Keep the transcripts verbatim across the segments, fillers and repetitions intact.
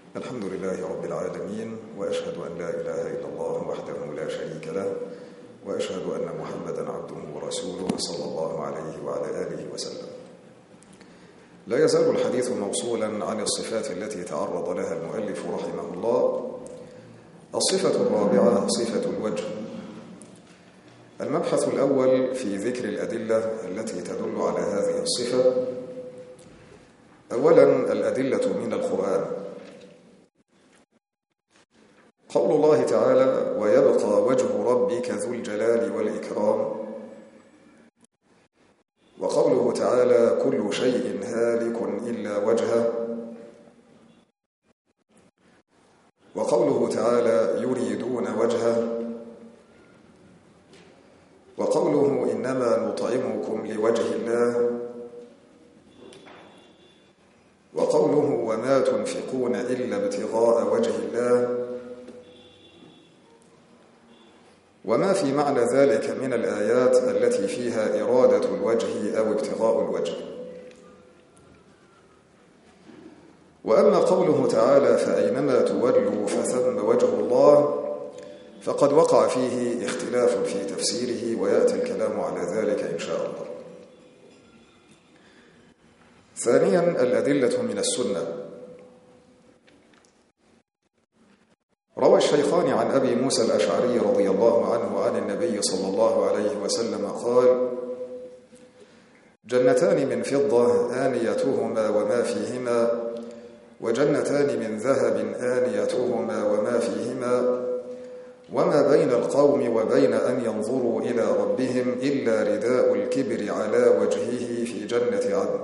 الحمد لله رب العالمين، وأشهد أن لا إله إلا الله وحده لا شريك له، وأشهد أن محمدا عبده ورسوله صلى الله عليه وعلى آله وسلم. لا يزال الحديث موصولا عن الصفات التي تعرض لها المؤلف رحمه الله. الصفة الرابعة صفة الوجه. المبحث الأول في ذكر الأدلة التي تدل على هذه الصفة. أولا الأدلة من القرآن. قول الله تعالى: ويبقى وجه ربك ذو الجلال والإكرام. وقوله تعالى: كل شيء هالك إلا وجهه. وقوله تعالى: يريدون وجهه. وقوله: إنما نطعمكم لوجه الله. وقوله: وما تنفقون إلا ابتغاء وجه الله. وما في معنى ذلك من الآيات التي فيها إرادة الوجه أو ابتغاء الوجه. وأما قوله تعالى: فأينما تولوا فثم وجه الله، فقد وقع فيه اختلاف في تفسيره، ويأتي الكلام على ذلك إن شاء الله. ثانيا الأدلة من السنة. روى الشيخان عن أبي موسى الأشعري رضي الله عنه عن النبي صلى الله عليه وسلم قال: جنتان من فضة آنيتهما وما فيهما، وجنتان من ذهب آنيتهما وما فيهما، وما بين القوم وبين أن ينظروا إلى ربهم إلا رداء الكبر على وجهه في جنة عدن.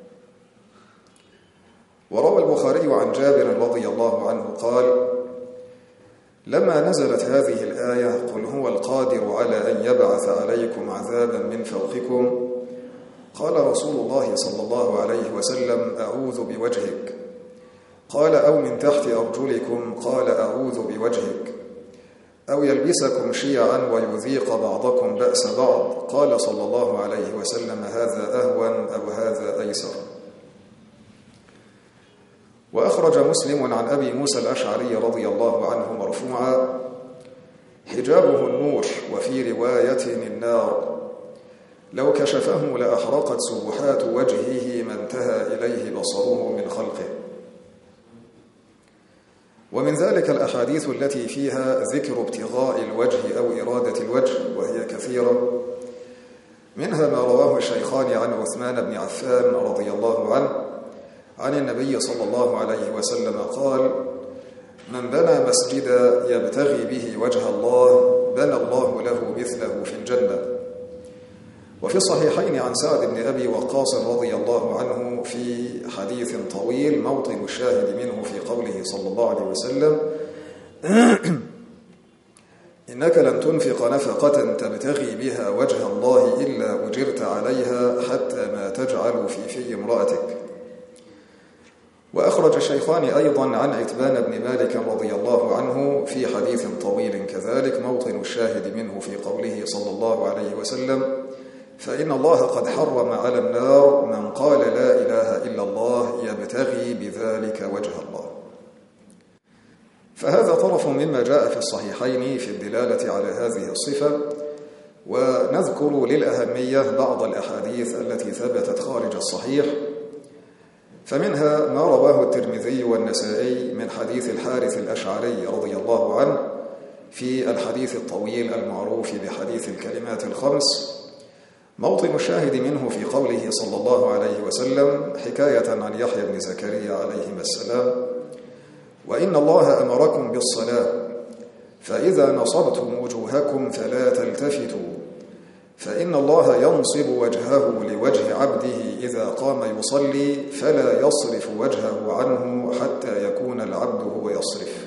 وروى البخاري عن جابر رضي الله عنه قال: لما نزلت هذه الآية: قل هو القادر على أن يبعث عليكم عذابا من فوقكم، قال رسول الله صلى الله عليه وسلم: أعوذ بوجهك. قال: أو من تحت أرجلكم؟ قال: أعوذ بوجهك. أو يلبسكم شيعا ويذيق بعضكم بأس بعض؟ قال صلى الله عليه وسلم: هذا أهون أو هذا أيسر. وأخرج مسلم عن أبي موسى الأشعري رضي الله عنه مرفوعا: حجابه النور، وفي رواية النار، لو كشفه لأحرقت سبحات وجهه ما انتهى إليه بصره من خلقه. ومن ذلك الأحاديث التي فيها ذكر ابتغاء الوجه أو إرادة الوجه، وهي كثيرة. منها ما رواه الشيخان عن عثمان بن عفان رضي الله عنه عن النبي صلى الله عليه وسلم قال: من بنى مسجدا يبتغي به وجه الله بنى الله له مثله في الجنة. وفي الصحيحين عن سعد بن أبي وقاص رضي الله عنه في حديث طويل موطن الشاهد منه في قوله صلى الله عليه وسلم: إنك لن تنفق نفقة تبتغي بها وجه الله إلا أجرت عليها حتى ما تجعل في في امرأتك. وأخرج الشيخان أيضا عن عتبان بن مالك رضي الله عنه في حديث طويل كذلك موطن الشاهد منه في قوله صلى الله عليه وسلم: فإن الله قد حرم على النار من قال لا إله إلا الله يبتغي بذلك وجه الله. فهذا طرف مما جاء في الصحيحين في الدلالة على هذه الصفة. ونذكر للأهمية بعض الأحاديث التي ثبتت خارج الصحيح. فمنها ما رواه الترمذي والنسائي من حديث الحارث الأشعري رضي الله عنه في الحديث الطويل المعروف بحديث الكلمات الخمس، موطن الشاهد منه في قوله صلى الله عليه وسلم حكاية عن يحيى بن زكريا عليهما السلام: وإن الله أمركم بالصلاة، فإذا نصبتم وجوهكم فلا تلتفتوا، فإن الله ينصب وجهه لوجه عبده إذا قام يصلي فلا يصرف وجهه عنه حتى يكون العبد هو يصرف.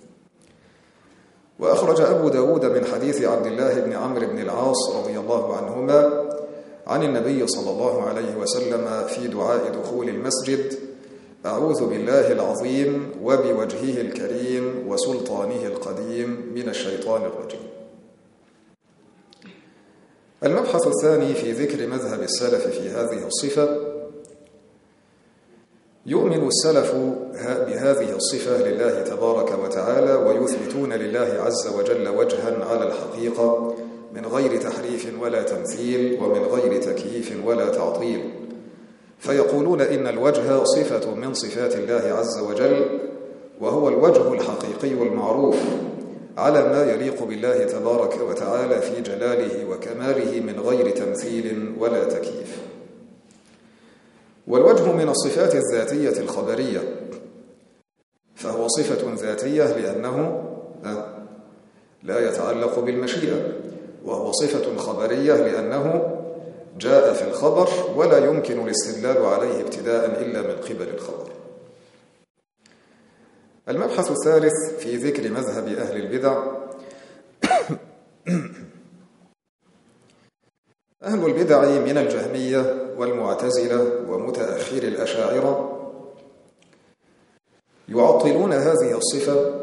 وأخرج أبو داود من حديث عبد الله بن عمرو بن العاص رضي الله عنهما عن النبي صلى الله عليه وسلم في دعاء دخول المسجد: أعوذ بالله العظيم وبوجهه الكريم وسلطانه القديم من الشيطان الرجيم. المبحث الثاني في ذكر مذهب السلف في هذه الصفة. يؤمن السلف بهذه الصفة لله تبارك وتعالى ويثبتون لله عز وجل وجها على الحقيقة من غير تحريف ولا تمثيل ومن غير تكييف ولا تعطيل، فيقولون إن الوجه صفة من صفات الله عز وجل، وهو الوجه الحقيقي المعروف على ما يليق بالله تبارك وتعالى في جلاله وكماله من غير تمثيل ولا تكييف. والوجه من الصفات الذاتية الخبرية، فهو صفة ذاتية لأنه لا يتعلق بالمشيئة، وهو صفة خبرية لأنه جاء في الخبر ولا يمكن الاستدلال عليه ابتداء إلا من قبل الخبر. المبحث الثالث في ذكر مذهب أهل البدع. أهل البدع من الجهمية والمعتزلة ومتأخر الأشاعرة يعطلون هذه الصفة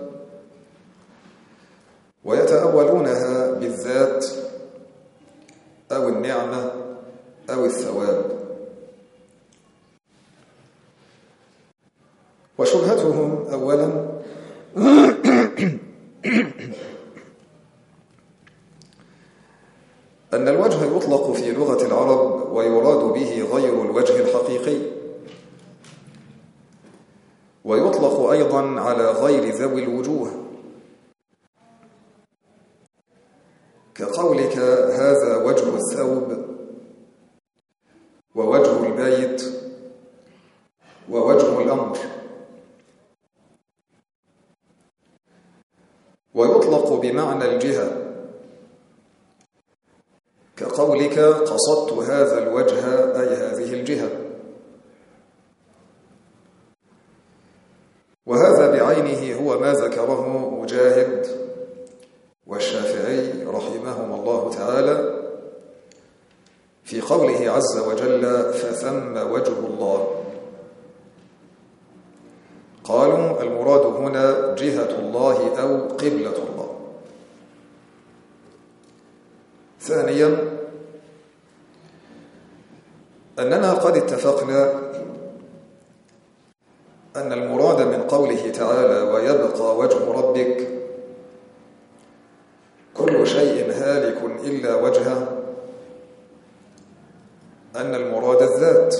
ويتأولونها بالذات أو النعمة أو الثواب. وشبهتهم أولا أن الوجه يطلق في لغة العرب ويراد به غير الوجه الحقيقي، ويطلق أيضا على غير ذوي الوجوه، كقولك هذا وجه الثوب ووجه البيت ووجه الأمر. ويطلق بمعنى الجهة، كقولك قصدت هذا الوجه أي هذه الجهة. وهذا بعينه هو ما ذكره مجاهد والشافعي رحمهم الله تعالى في قوله عز وجل فثم وجه الله. قالوا المراد هنا جهة الله أو قبلة الله. ثانيا أننا قد اتفقنا أن المراد من قوله تعالى ويبقى وجه ربك كل شيء هالك إلا وجهه أن المراد الذات.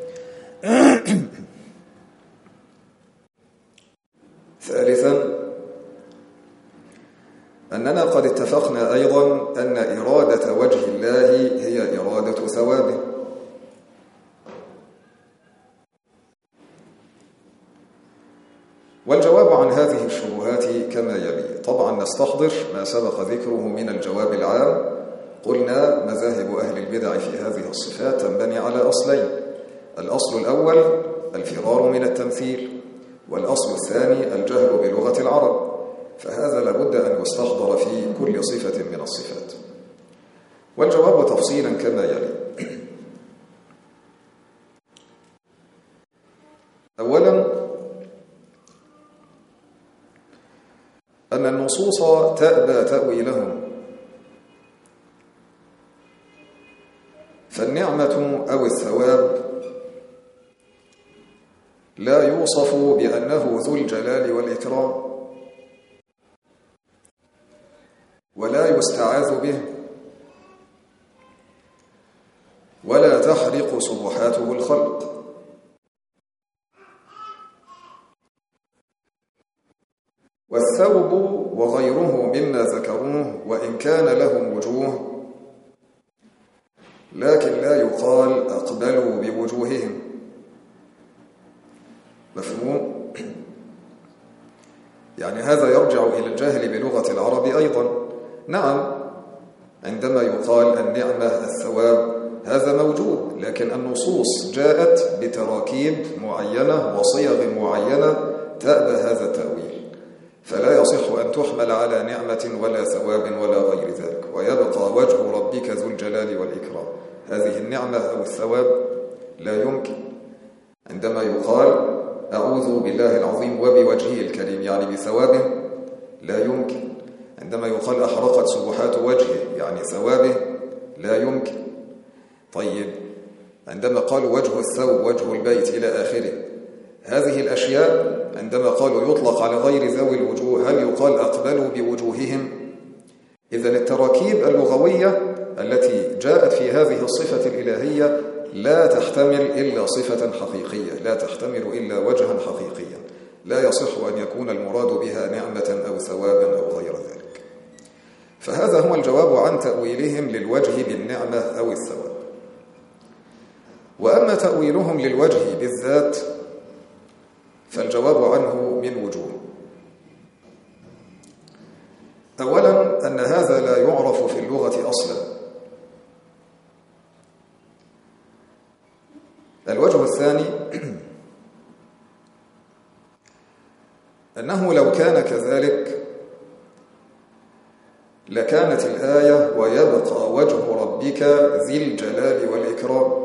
ثالثا أننا قد اتفقنا أيضا أن إرادة وجه الله هي إرادة ثوابه. والجواب عن هذه الشبهات كما يلي. طبعا نستحضر ما سبق ذكره من الجواب العام. قلنا مذاهب أهل البدع في هذه الصفات تنبني على أصلين: الأصل الأول الفرار من التمثيل، والأصل الثاني الجهل بلغة العرب، فهذا لابد أن يستحضر في كل صفة من الصفات. والجواب تفصيلا كما يلي. أولا أن النصوص تأبى تأويلهم، فالنعمة أو الثواب لا يوصف بأنه ذو الجلال والإكرام، ولا يستعاذ به، ولا تحرق سبحاته الخلق. والثوب وغيره مما ذكروه وإن كان لهم وجوه لكن لا يقال أقبلوا بوجوههم. مفهوم؟ يعني هذا يرجع إلى الجهل بلغة العرب أيضا. نعم، عندما يقال النعمة الثواب هذا موجود، لكن النصوص جاءت بتراكيب معينة وصيغ معينة تأبى هذا التأويل، فلا يصح أن تحمل على نعمة ولا ثواب ولا غير ذلك. ويبقى وجه ربك ذو الجلال والإكرام، هذه النعمة أو الثواب لا يمكن. عندما يقال أعوذ بالله العظيم وبوجهه الكريم يعني بثوابه لا يمكن. عندما يقال أحرقت سبحات وجهه يعني ثوابه لا يمكن. طيب، عندما قالوا وجه الثوب وجه البيت إلى آخره، هذه الأشياء عندما قالوا يطلق على غير ذوي الوجوه، هل يقال أقبلوا بوجوههم؟ إذن التراكيب اللغوية التي جاءت في هذه الصفة الإلهية لا تحتمل إلا صفة حقيقية، لا تحتمل إلا وجها حقيقيا، لا يصح أن يكون المراد بها نعمة أو ثوابا أو غير ذلك. فهذا هو الجواب عن تأويلهم للوجه بالنعمة أو الثواب. وأما تأويلهم للوجه بالذات فالجواب عنه من وجوه. أولا أن هذا لا يعرف في اللغة أصلا. الوجه الثاني أنه لو كان كذلك لكانت الآية ويبقى وجه ربك ذي الجلال والإكرام،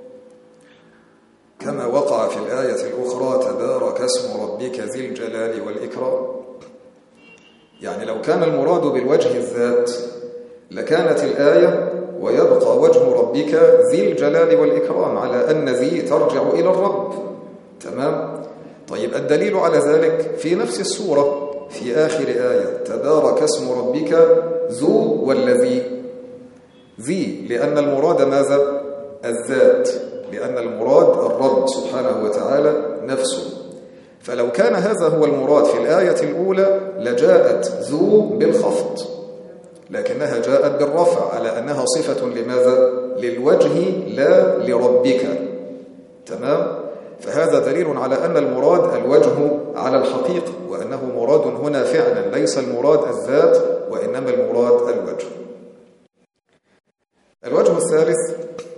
كما وقع في الآية الأخرى تبارك اسم ربك ذي الجلال والإكرام. يعني لو كان المراد بالوجه الذات لكانت الآية ويبقى وجه ربك ذي الجلال والإكرام، على أن ذي ترجع إلى الرب. تمام؟ طيب الدليل على ذلك في نفس السورة في آخر آية تبارك اسم ربك ذو والذي، ذي لأن المراد ماذا؟ الذات، لأن المراد الرب سبحانه وتعالى نفسه. فلو كان هذا هو المراد في الآية الأولى لجاءت ذو بالخفض، لكنها جاءت بالرفع على أنها صفة لماذا؟ للوجه لا لربك. تمام؟ فهذا دليل على أن المراد الوجه على الحقيقة، وأنه مراد هنا فعلا ليس المراد الذات وإنما المراد الوجه. الوجه الثالث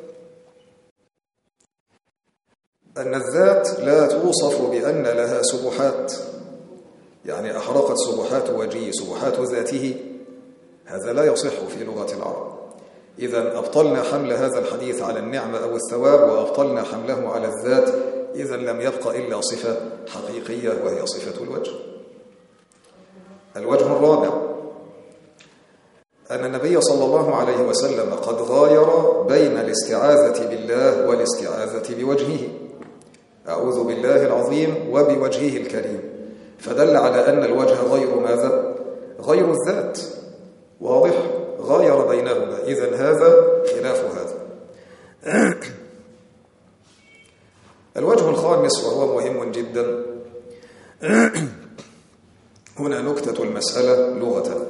أن الذات لا توصف بأن لها سبحات، يعني أحرقت سبحات وجهه سبحات ذاته، هذا لا يصح في لغة العرب. إذن أبطلنا حمل هذا الحديث على النعمة أو الثواب وأبطلنا حمله على الذات، إذن لم يبقى إلا صفة حقيقية وهي صفة الوجه. الوجه الرابع أن النبي صلى الله عليه وسلم قد غاير بين الاستعاذة بالله والاستعاذة بوجهه، أعوذ بالله العظيم وبوجهه الكريم، فدل على أن الوجه غير ماذا؟ غير الذات. واضح؟ غاير بينهما، إذن هذا خلاف هذا. الوجه الخامس وهو مهم جدا، هنا نكتة المسألة لغة،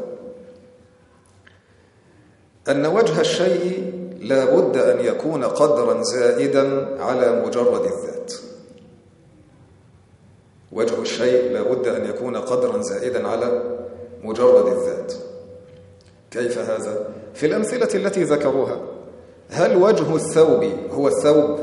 أن وجه الشيء لا بد أن يكون قدرا زائدا على مجرد الذات. وجه الشيء لا بد أن يكون قدرا زائدا على مجرد الذات. كيف هذا؟ في الأمثلة التي ذكروها، هل وجه الثوب هو الثوب؟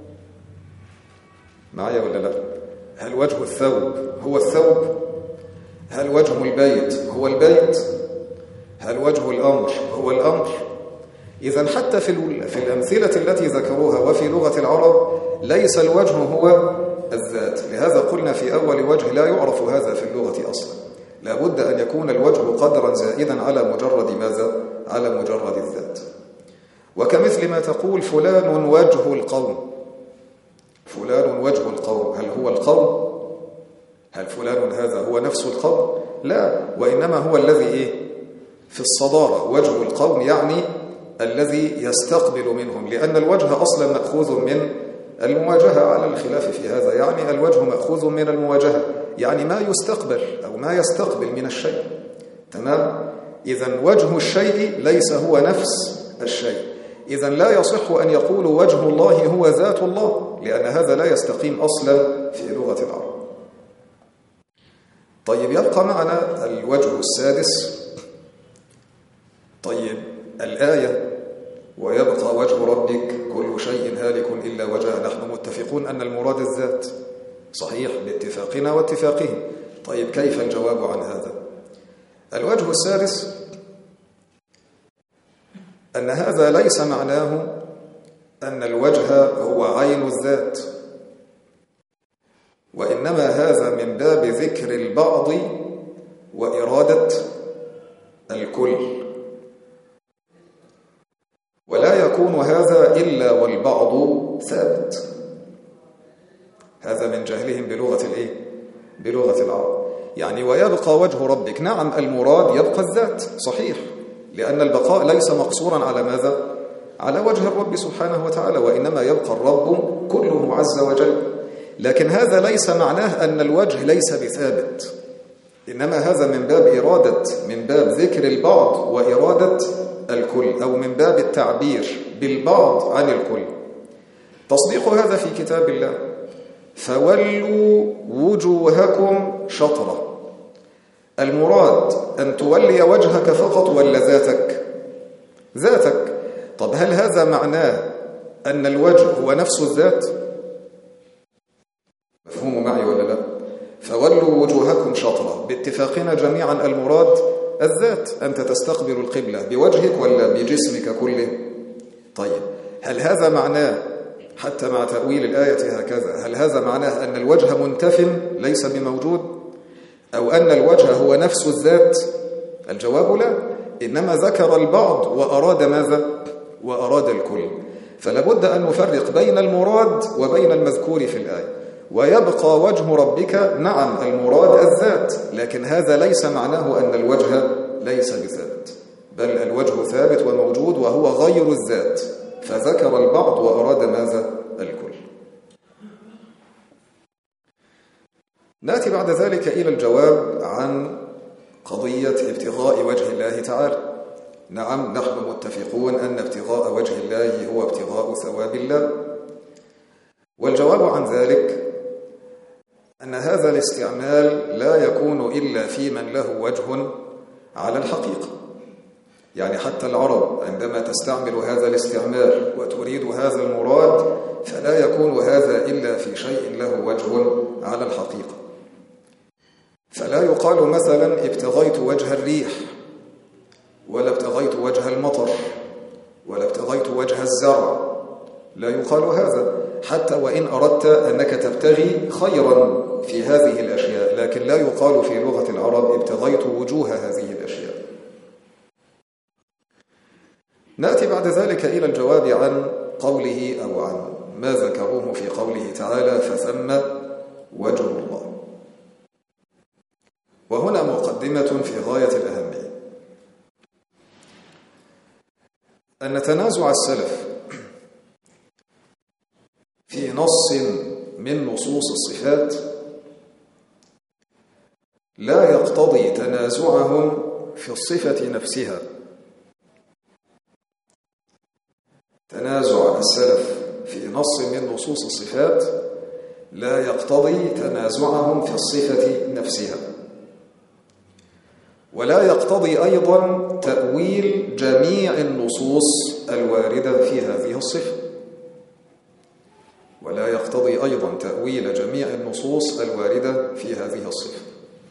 معايا ولا لا؟ هل وجه الثوب هو الثوب؟ هل وجه البيت هو البيت؟ هل وجه الأمر هو الأمر؟ إذن حتى في في الأمثلة التي ذكروها وفي لغة العرب ليس الوجه هو الذات. لهذا قلنا في أول وجه لا يعرف هذا في اللغة أصلا، لا بد أن يكون الوجه قدرا زائدا على مجرد ماذا؟ على مجرد الذات. وكمثل ما تقول فلان وجه القوم، فلان وجه القوم، هل هو القوم؟ هل فلان هذا هو نفس القوم؟ لا، وإنما هو الذي إيه؟ في الصدارة. وجه القوم يعني الذي يستقبل منهم، لأن الوجه أصلا مأخوذ من المواجهة على الخلاف في هذا، يعني الوجه مأخوذ من المواجهة، يعني ما يستقبل أو ما يستقبل من الشيء. تمام؟ إذن وجه الشيء ليس هو نفس الشيء. إذن لا يصح أن يقول وجه الله هو ذات الله، لأن هذا لا يستقيم أصلا في لغة العرب. طيب يبقى معنا الوجه السادس. طيب الآية ويبقى وجه ربك كل شيء هالك إلا وجهه، نحن متفقون أن المراد الذات، صحيح باتفاقنا واتفاقهم. طيب كيف الجواب عن هذا؟ الوجه السادس أن هذا ليس معناه أن الوجه هو عين الذات، وإنما هذا من باب ذكر البعض وإرادة الكل، ولا يكون هذا إلا والبعض ثابت. هذا من جهلهم بلغة الإيه؟ بلغة العرب. يعني ويبقى وجه ربك، نعم المراد يبقى الذات صحيح، لأن البقاء ليس مقصورا على ماذا؟ على وجه الرب سبحانه وتعالى، وإنما يبقى الرب كله عز وجل. لكن هذا ليس معناه أن الوجه ليس بثابت، إنما هذا من باب إرادة، من باب ذكر البعض وإرادة الكل، أو من باب التعبير بالبعض عن الكل. تصديق هذا في كتاب الله: فولوا وجوهكم شطرة. المراد أن تولي وجهك فقط ولا ذاتك؟ ذاتك. طب هل هذا معناه أن الوجه هو نفس الذات؟ مفهوم معي ولا لا؟ فولوا وجوهكم شطرة، باتفاقنا جميعا المراد الذات، أنت تستقبل القبلة بوجهك ولا بجسمك كله؟ طيب هل هذا معناه حتى مع تأويل الآية هكذا، هل هذا معناه أن الوجه منتف ليس بموجود، أو أن الوجه هو نفس الذات؟ الجواب لا، إنما ذكر البعض وأراد ماذا؟ وأراد الكل. فلابد أن نفرق بين المراد وبين المذكور في الآية. ويبقى وجه ربك، نعم المراد الذات، لكن هذا ليس معناه أن الوجه ليس بثابت، بل الوجه ثابت وموجود وهو غير الذات، فذكر البعض وأراد ماذا؟ الكل. نأتي بعد ذلك إلى الجواب عن قضية ابتغاء وجه الله تعالى. نعم نحن متفقون أن ابتغاء وجه الله هو ابتغاء ثواب الله، والجواب عن ذلك أن هذا الاستعمال لا يكون إلا في من له وجه على الحقيقة. يعني حتى العرب عندما تستعمل هذا الاستعمال وتريد هذا المراد، فلا يكون هذا إلا في شيء له وجه على الحقيقة. فلا يقال مثلا ابتغيت وجه الريح، ولا ابتغيت وجه المطر، ولا ابتغيت وجه الزرع، لا يقال هذا، حتى وإن أردت أنك تبتغي خيرا في هذه الأشياء، لكن لا يقال في لغة العرب ابتغيت وجوه هذه الأشياء. نأتي بعد ذلك إلى الجواب عن قوله أو عن ما ذكروه في قوله تعالى: فثم وجه الله. وهنا مقدمة في غاية الأهمية، أن تنازع السلف في نص من نصوص الصفات لا يقتضي تنازعهم في الصفة نفسها. تنازع السلف في نص من نصوص الصفات لا يقتضي تنازعهم في الصفة نفسها، ولا يقتضي أيضا تأويل جميع النصوص الواردة في هذه الصفة، ولا يقتضي أيضا تأويل جميع النصوص الواردة في هذه الصفة.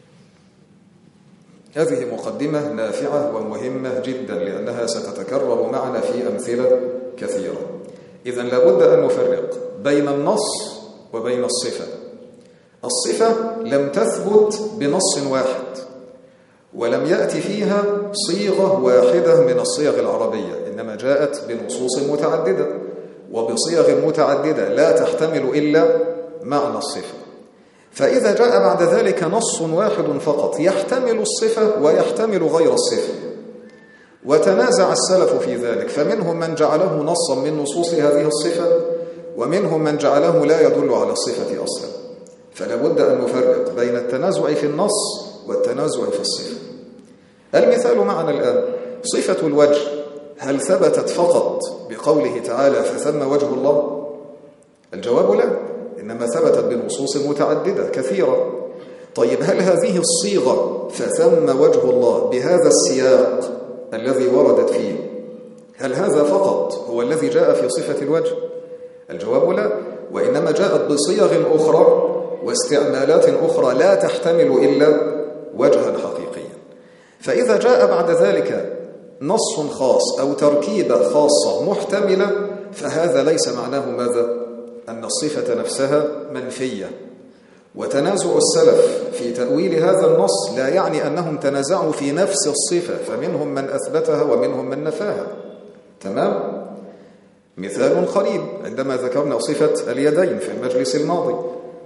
هذه مقدمة نافعة ومهمة جدا، لأنها ستتكرر معنا في أمثلة كثيرة. إذن لابد أن نفرق بين النص وبين الصفة. الصفة لم تثبت بنص واحد، ولم يأتي فيها صيغة واحدة من الصيغ العربية، إنما جاءت بنصوص متعددة وبصيغ متعددة لا تحتمل إلا معنى الصفة. فإذا جاء بعد ذلك نص واحد فقط يحتمل الصفة ويحتمل غير الصفة، وتنازع السلف في ذلك، فمنهم من جعله نصا من نصوص هذه الصفة، ومنهم من جعله لا يدل على الصفة أصلا. فلا بد أن نفرق بين التنازع في النص والتنازع في الصفة. المثال معنا الآن: صفة الوجه هل ثبتت فقط بقوله تعالى فثم وجه الله؟ الجواب لا، إنما ثبتت بنصوص متعددة كثيرة. طيب هل هذه الصيغة فثم وجه الله بهذا السياق الذي وردت فيه، هل هذا فقط هو الذي جاء في صفة الوجه؟ الجواب لا، وإنما جاءت بصيغ أخرى واستعمالات أخرى لا تحتمل إلا وجها حقيقيا. فإذا جاء بعد ذلك نص خاص أو تركيبة خاصة محتملة، فهذا ليس معناه ماذا؟ أن الصفة نفسها منفية. وتنازع السلف في تأويل هذا النص لا يعني أنهم تنازعوا في نفس الصفة، فمنهم من أثبتها ومنهم من نفاها. تمام؟ مثال قريب عندما ذكرنا صفة اليدين في المجلس الماضي،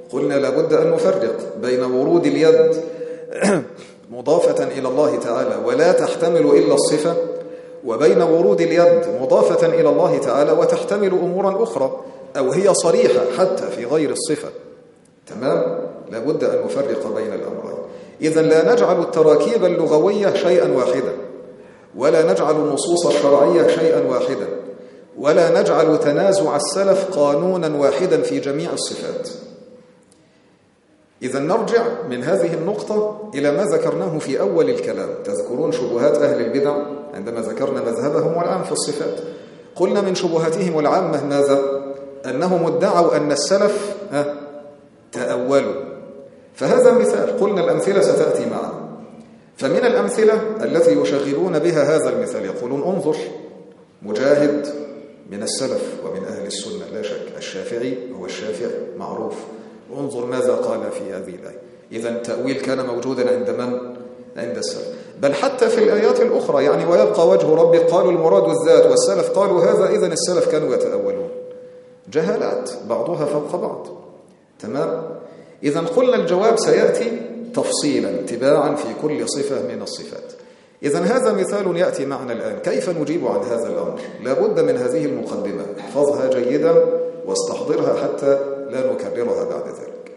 قلنا لابد أن نفرق بين ورود اليد مضافة إلى الله تعالى ولا تحتمل إلا الصفة، وبين ورود اليد مضافة إلى الله تعالى وتحتمل أمورا أخرى أو هي صريحة حتى في غير الصفة. تمام؟ لابد أن نفرق بين الأمرين. إذن لا نجعل التراكيب اللغوية شيئا واحدا، ولا نجعل النصوص الشرعية شيئا واحدا، ولا نجعل تنازع السلف قانونا واحدا في جميع الصفات. إذن نرجع من هذه النقطة إلى ما ذكرناه في أول الكلام. تذكرون شبهات أهل البدع عندما ذكرنا مذهبهم والعام في الصفات؟ قلنا من شبهاتهم العامة ماذا؟ أنهم ادعوا أن السلف تأولوا. فهذا مثال، قلنا الأمثلة ستأتي معنا. فمن الأمثلة التي يشغلون بها هذا المثال يقولون انظر مجاهد من السلف ومن أهل السنة لا شك، الشافعي هو الشافعي معروف، انظر ماذا قال في هذه الآية. إذن التأويل كان موجودا عند من؟ عند السلف. بل حتى في الآيات الأخرى يعني ويبقى وجه ربك قالوا المراد الذات والسلف قالوا هذا، إذن السلف كانوا يتأولون. جهالات بعضها فوق بعض. تمام؟ إذن قلنا الجواب سيأتي تفصيلا تباعا في كل صفة من الصفات. إذن هذا مثال يأتي معنا الآن. كيف نجيب عن هذا الأمر؟ لابد من هذه المقدمة، احفظها جيدا واستحضرها حتى لا نكررها بعد ذلك.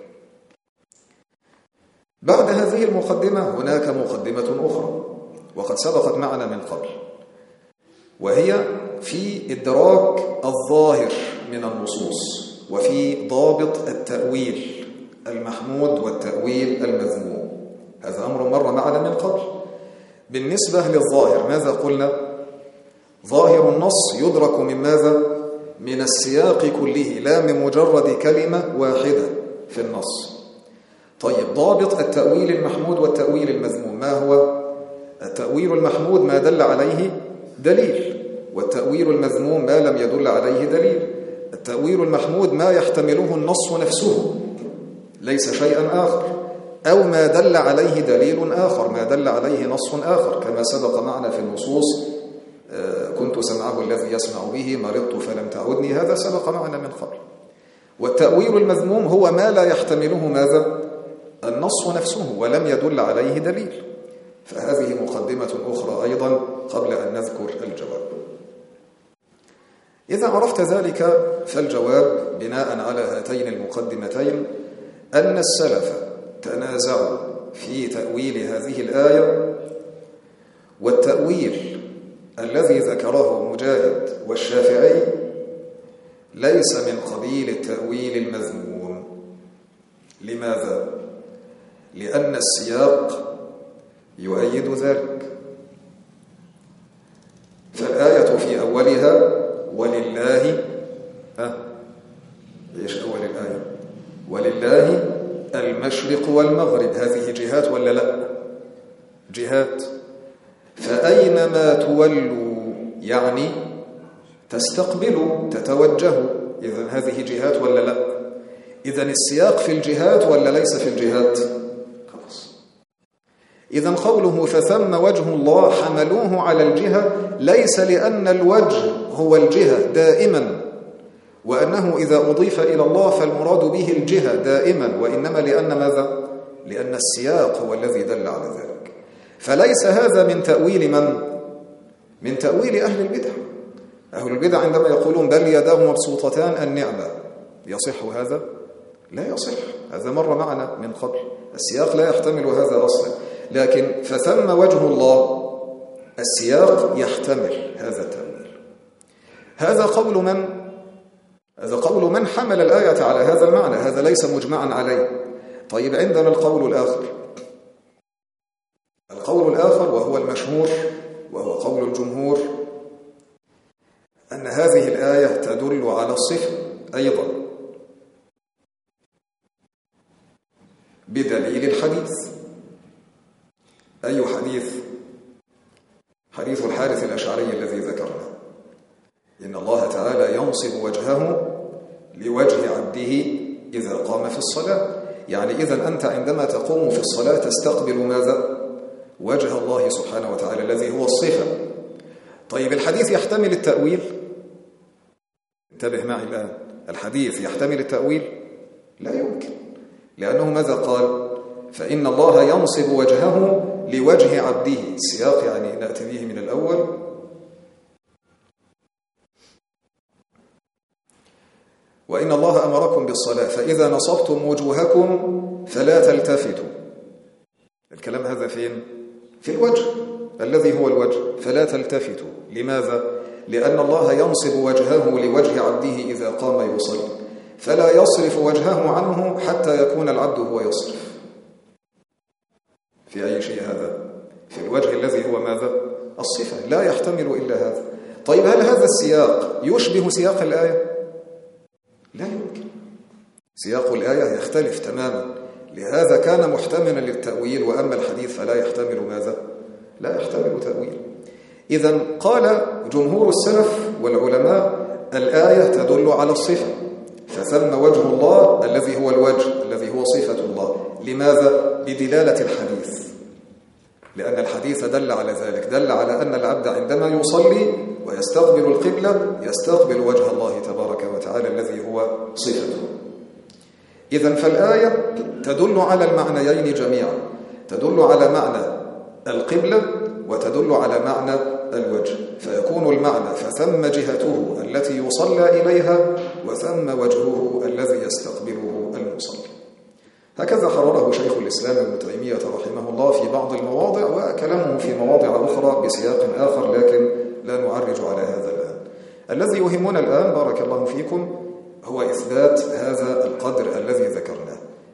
بعد هذه المقدمة هناك مقدمة أخرى وقد سبقت معنا من قبل، وهي في إدراك الظاهر من النصوص وفي ضابط التأويل المحمود والتأويل المذموم. هذا أمر مر معنا من قبل. بالنسبة للظاهر ماذا قلنا؟ ظاهر النص يدرك من ماذا؟ من السياق كله، لا من مجرد كلمة واحدة في النص. طيب ضابط التأويل المحمود والتأويل المذموم ما هو؟ التأويل المحمود ما دل عليه دليل، والتأويل المذموم ما لم يدل عليه دليل. التأويل المحمود ما يحتمله النص نفسه ليس شيئا آخر، أو ما دل عليه دليل آخر، ما دل عليه نص آخر، كما سبق معنا في النصوص كنت سمعه الذي يسمع به، مرضت فلم تعودني، هذا سبق معنا من قبل. والتأويل المذموم هو ما لا يحتمله ماذا؟ النص نفسه ولم يدل عليه دليل. فهذه مقدمة أخرى أيضا قبل أن نذكر الجواب. إذا عرفت ذلك فالجواب بناء على هاتين المقدمتين أن السلف تنازعوا في تأويل هذه الآية، والتأويل الذي ذكره مجاهد والشافعي ليس من قبيل التأويل المذموم. لماذا؟ لأن السياق يؤيد ذلك. فالآية في أولها ولله أه إيش أول الآية؟ ولله المشرق والمغرب، هذه جهات ولا لا؟ جهات. فأينما تولوا يعني تستقبلوا تتوجهوا، إذن هذه جهات ولا لا؟ إذن السياق في الجهات ولا ليس في الجهات؟ خلاص. إذن قوله فثم وجه الله حملوه على الجهة ليس لأن الوجه هو الجهة دائما، وأنه إذا أضيف إلى الله فالمراد به الجهة دائما، وإنما لأن ماذا؟ لأن السياق هو الذي دل على ذلك. فليس هذا من تأويل من؟ من تأويل أهل البدع. أهل البدع عندما يقولون بل يداه مبسوطتان النعمة، يصح هذا؟ لا يصح، هذا مر معنا من قبل. السياق لا يحتمل هذا أصلا. لكن فثم وجه الله السياق يحتمل هذا التأويل. هذا قول من؟ هذا قول من حمل الآية على هذا المعنى، هذا ليس مجمعا عليه. طيب عندنا القول الآخر، القول الآخر وهو المشهور وهو قول الجمهور، أن هذه الآية تدل على الصفة أيضا بدليل الحديث. أي حديث؟ حديث الحارث الأشعري الذي ذكرنا، إن الله تعالى ينصب وجهه لوجه عبده إذا قام في الصلاة. يعني إذا أنت عندما تقوم في الصلاة تستقبل ماذا؟ وجه الله سبحانه وتعالى الذي هو الصفة. طيب الحديث يحتمل التأويل؟ انتبه معي الآن، الحديث يحتمل التأويل؟ لا يمكن. لأنه ماذا قال؟ فإن الله ينصب وجهه لوجه عبده. السياق يعني نأتي به من الأول. وإن الله أمركم بالصلاة فإذا نصبتم وجوهكم فلا تلتفتوا. الكلام هذا فين؟ في الوجه الذي هو الوجه. فلا تلتفتوا. لماذا؟ لأن الله ينصب وجهه لوجه عبده إذا قام يصلي، فلا يصرف وجهه عنه حتى يكون العبد هو يصرف. في أي شيء هذا؟ في الوجه الذي هو ماذا؟ الصفة. لا يحتمل إلا هذا. طيب هل هذا السياق يشبه سياق الآية؟ لا يمكن. سياق الآية يختلف تماما، لهذا كان محتملا للتأويل، وأما الحديث فلا يحتمل ماذا؟ لا يحتمل تأويل. إذن قال جمهور السلف والعلماء الآية تدل على الصفة، فثم وجه الله الذي هو الوجه الذي هو صفة الله. لماذا؟ بدلالة الحديث، لأن الحديث دل على ذلك، دل على أن العبد عندما يصلي ويستقبل القبلة يستقبل وجه الله تبارك وتعالى الذي هو صفته. إذن فالآية تدل على المعنيين جميعا، تدل على معنى القبلة وتدل على معنى الوجه، فيكون المعنى فثم جهته التي يصلى إليها وثم وجهه الذي يستقبله المصلي. هكذا حرره شيخ الإسلام ابن تيمية رحمه الله في بعض المواضع، وكلامه في مواضع أخرى بسياق آخر، لكن لا نعرج على هذا الآن. الذي يهمنا الآن بارك الله فيكم هو إثبات هذا القدر الذي ذكرناه.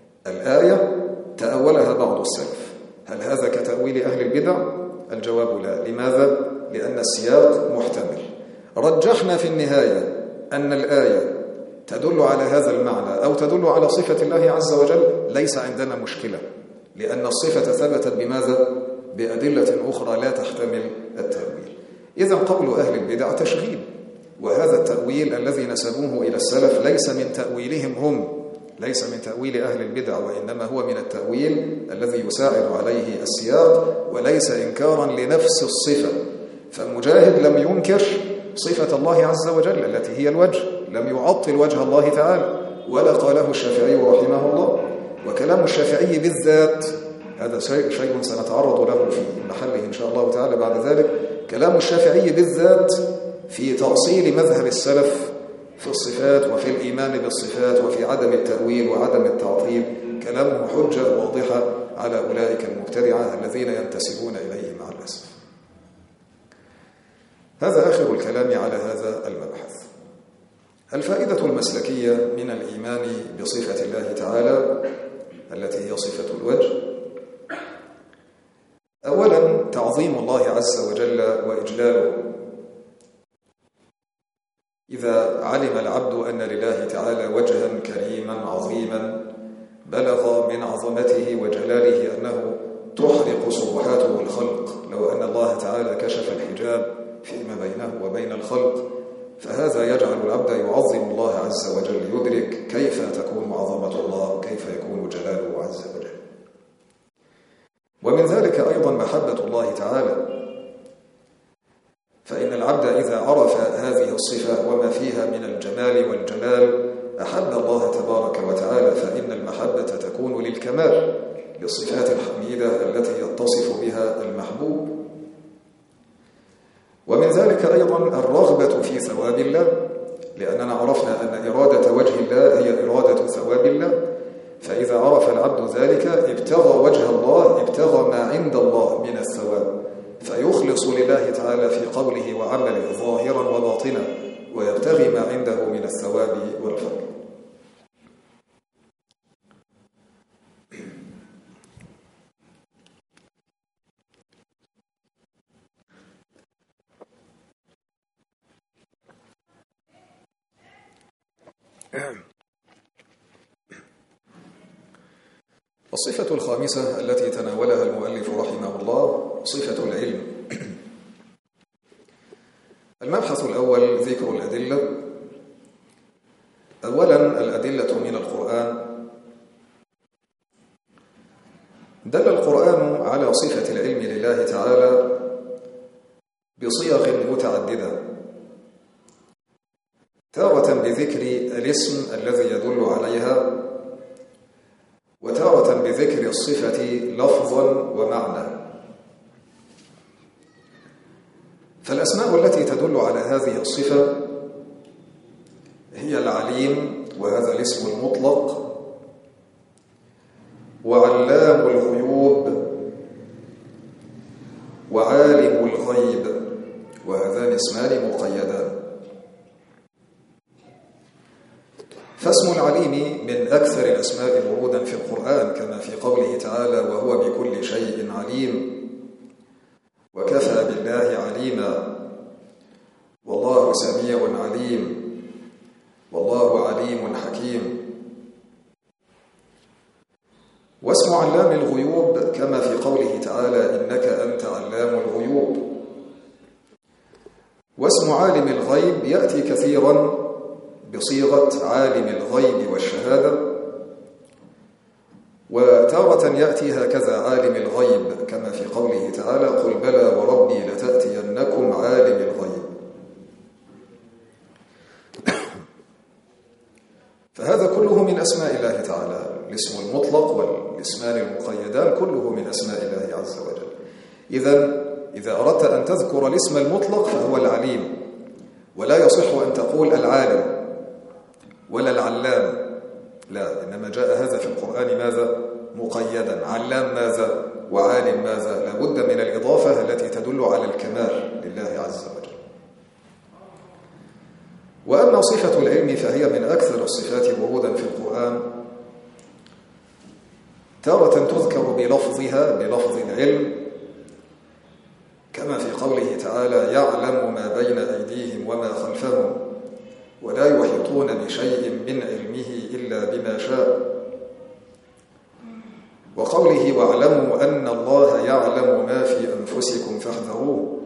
الآية تأولها بعض السلف، هل هذا كتأويل أهل البدع؟ الجواب لا. لماذا؟ لأن السياق محتمل. رجحنا في النهاية أن الآية تدل على هذا المعنى أو تدل على صفة الله عز وجل، ليس عندنا مشكلة، لأن الصفة ثبتت بماذا؟ بأدلة أخرى لا تحتمل التأويل. إذن قول أهل البدع تشغيل، وهذا التأويل الذي نسبوه إلى السلف ليس من تأويلهم هم، ليس من تأويل أهل البدع، وإنما هو من التأويل الذي يساعد عليه السياق، وليس إنكارا لنفس الصفة. فمجاهد لم ينكر صفة الله عز وجل التي هي الوجه، لم يعطل وجه الله تعالى، ولا قاله الشافعي رحمه الله. وكلام الشافعي بالذات هذا شيء سنتعرض له في محله إن شاء الله تعالى بعد ذلك. كلام الشافعي بالذات في تأصيل مذهب السلف في الصفات وفي الإيمان بالصفات وفي عدم التأويل وعدم التعطيل، كلامه حجة واضحة على أولئك المبتدعة الذين ينتسبون إليه مع الأسف. هذا آخر الكلام على هذا المبحث. الفائدة المسلكية من الإيمان بصفة الله تعالى التي هي صفة الوجه: أولا تعظيم الله عز وجل وإجلاله. إذا علم العبد أن لله تعالى وجها كريما عظيما بلغ من عظمته وجلاله أنه تحرق سبحاته الخلق، لو أن الله تعالى كشف الحجاب فيما بينه وبين الخلق، فهذا يجعل العبد يعظم الله عز وجل، يدرك كيف تكون عظمة الله وكيف يكون جلاله عز وجل. ومن ذلك أيضا محبة الله تعالى، فإن العبد إذا عرف هذه الصفة وما فيها من الجمال والجلال أحب الله تبارك وتعالى، فإن المحبة تكون للكمال، للصفات الحميدة التي يتصف بها المحبوب. ومن ذلك أيضا الرغبة في ثواب الله، لأننا عرفنا أن إرادة وجه الله هي إرادة ثواب الله، فإذا عرف العبد ذلك ابتغى وجه الله، ابتغى ما عند الله من الثواب، فيخلص لله تعالى في قوله وعمله ظاهرا وباطنا، ويبتغي ما عنده من الثواب والفضل. الصفة الخامسة التي تناولها المؤلف رحمه الله صفة العلم. المبحث الأول ذكر الأدلة. أولا الأدلة من القرآن. دل القرآن على صفة العلم لله تعالى بصيغ متعددة، تارة بذكر الاسم الذي يدل عليها، وتارة بذكر الصفة لفظا ومعنى. فالأسماء التي تدل على هذه الصفة هي العليم، وهذا الاسم المطلق، وعلام الغيوب، وعالم الغيب، وهذان اسمان مقيدان. فاسم العليم من أكثر الأسماء ورودا في القرآن، كما في قوله تعالى: وهو بكل شيء عليم، وكفى بالله عليما، والله سميع عليم، والله عليم حكيم. واسم علام الغيوب كما في قوله تعالى: إنك أنت علام الغيوب. واسم عالم الغيب يأتي كثيرا بصيغة عالم الغيب والشهادة، وتارة يأتي هكذا عالم الغيب كما في قوله تعالى: قل بلى وربي لتأتينكم عالم الغيب. فهذا كله من أسماء الله تعالى، الاسم المطلق والاسمان المقيدان كله من أسماء الله عز وجل. إذن إذا أردت أن تذكر الاسم المطلق فهو العليم، ولا يصح أن تقول العالم ولا العلام، لا، إنما جاء هذا في القرآن ماذا؟ مقيدا. علام ماذا؟ وعالم ماذا؟ لابد من الإضافة التي تدل على الكمال لله عز وجل. وأما صفة العلم فهي من أكثر الصفات ورودا في القرآن، تارة تذكر بلفظها بلفظ العلم كما في قوله تعالى: يعلم ما بين أيديهم وما خلفهم ولا يحيطون بشيء من علمه إلا بما شاء. وقوله: واعلموا أن الله يعلم ما في أنفسكم فاحذروه.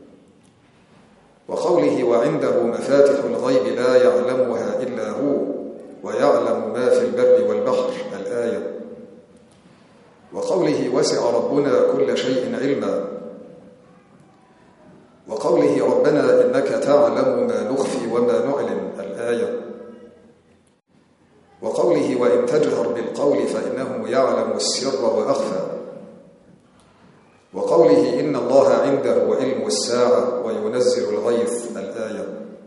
وقوله: وعنده مفاتح الغيب لا يعلمها إلا هو ويعلم ما في البر والبحر، الآية. وقوله: وسع ربنا كل شيء علما. وقوله: ربنا إنك تعلم ما نخفي وما نعلن، الآية. وقوله: وإن تجهر بالقول فإنه يعلم السر وأخفى. وقوله: إن الله عنده علم الساعة وينزل الغيث، الآية.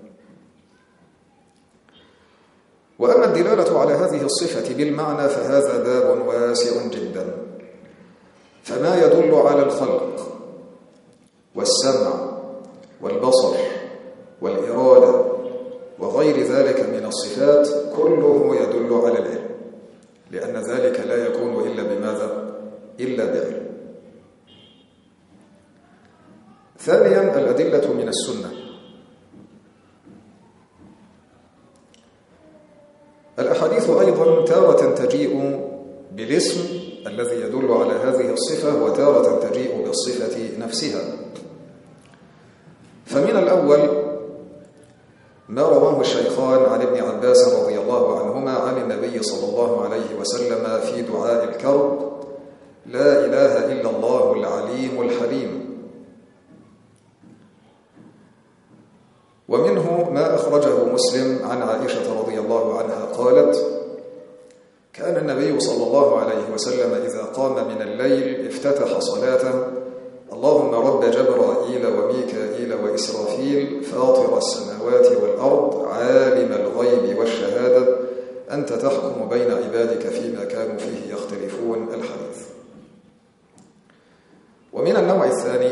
وأما الدلالة على هذه الصفة بالمعنى فهذا باب واسع جدا، فما يدل على الخلق والسمع والبصر والإرادة وغير ذلك من الصفات كله يدل على العلم، لأن ذلك لا يكون إلا بماذا؟ إلا بعلم. ثانيا الأدلة من السنة. الأحاديث أيضا تارة تجيء بالاسم الذي يدل على هذه الصفة، وتارة تجيء بالصفة نفسها. فمن الأول ما رواه الشيخان عن ابن عباس رضي الله عنهما عن النبي صلى الله عليه وسلم في دعاء الكرب: لا إله إلا الله العليم الحليم. ومنه ما أخرجه مسلم عن عائشة رضي الله عنها قالت: كان النبي صلى الله عليه وسلم إذا قام من الليل افتتح صلاته: اللهم رب جبرائيل وميكائيل وإسرافيل فاطر السماوات والأرض عالم الغيب والشهادة أنت تحكم بين عبادك فيما كانوا فيه يختلفون، الحديث. ومن النوع الثاني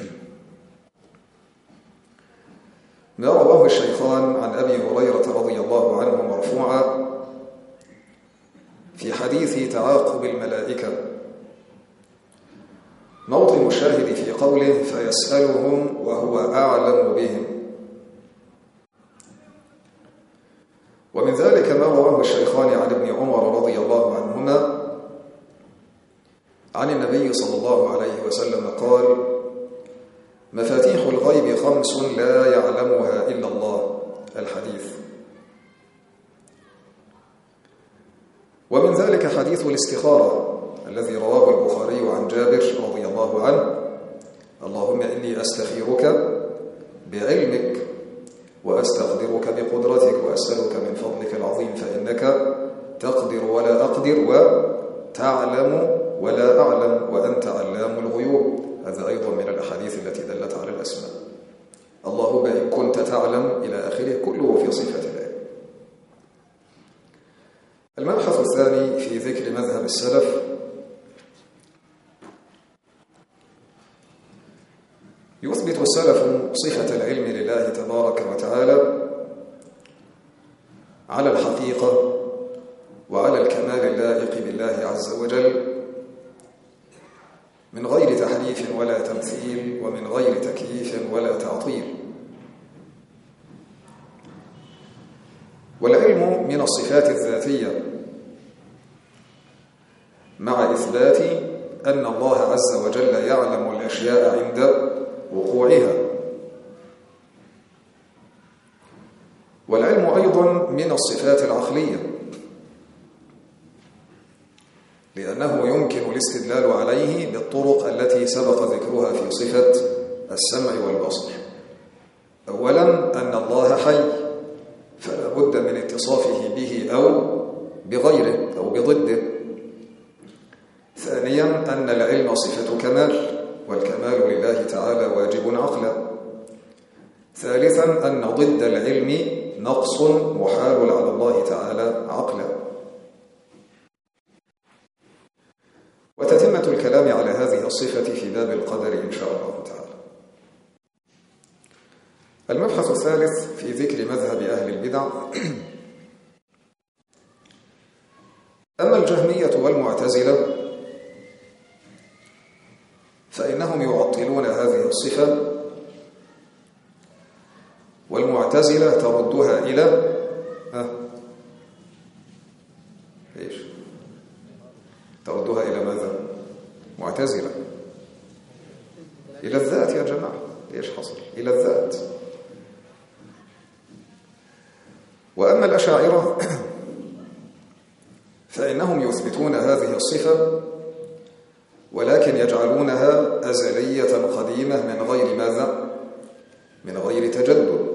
ما رواه الشيخان عن أبي هريرة رضي الله عنه مرفوعا في حديث تعاقب الملائكة، موطن الشاهد في قوله: فيسألهم وهو أعلم بهم. ومن ذلك ما رواه الشيخان عن ابن عمر رضي الله عنهما عن النبي صلى الله عليه وسلم قال: مفاتيح الغيب خمس لا يعلمها إلا الله، الحديث. ومن ذلك حديث الاستخارة الذي رواه البخاري عن جابر رضي الله عنه: اللهم إني أستخيرك بعلمك وأستقدرك بقدرتك وأسألك من فضلك العظيم فإنك تقدر ولا أقدر تعلم ولا أعلم وأنت علام الغيوب. هذا أيضا من الأحاديث التي دلت على الأسماء. اللهم إن كنت تعلم إلى آخره، كله في صفة الله. المبحث الثاني في ذكر مذهب السلف يثبت السلف صفة العلم لله تبارك وتعالى على الحقيقة وعلى الكمال اللائق بالله عز وجل، من غير تحريف ولا تمثيل ومن غير تكييف ولا تعطيل. والعلم من الصفات الذاتية، مع إثبات أن الله عز وجل يعلم الأشياء عند وقوعها. والعلم أيضا من الصفات العقلية، لأنه يمكن الاستدلال عليه بالطرق التي سبق ذكرها في صفة السمع والبصر. أولا أن الله حي، فلا بد من اتصافه به أو بغيره أو بضده. ثانيا أن العلم صفة كمال، والكمال لله تعالى واجب عقلا. ثالثا أن ضد العلم نقص محال على الله تعالى عقلا. وتتمة الكلام على هذه الصفة في باب القدر إن شاء الله تعالى. المبحث الثالث في ذكر مذهب أهل البدع. أما الجهمية والمعتزلة فإنهم يعطلون هذه الصفة، والمعتزلة تردها إلى ها إيش؟ تردها إلى ماذا؟ معتزلة إلى الذات يا جماعة. إيش حصل؟ إلى الذات. وأما الأشاعرة فإنهم يثبتون هذه الصفة، ولكن يجعلونها أزلية قديمة من غير ماذا؟ من غير تجدد.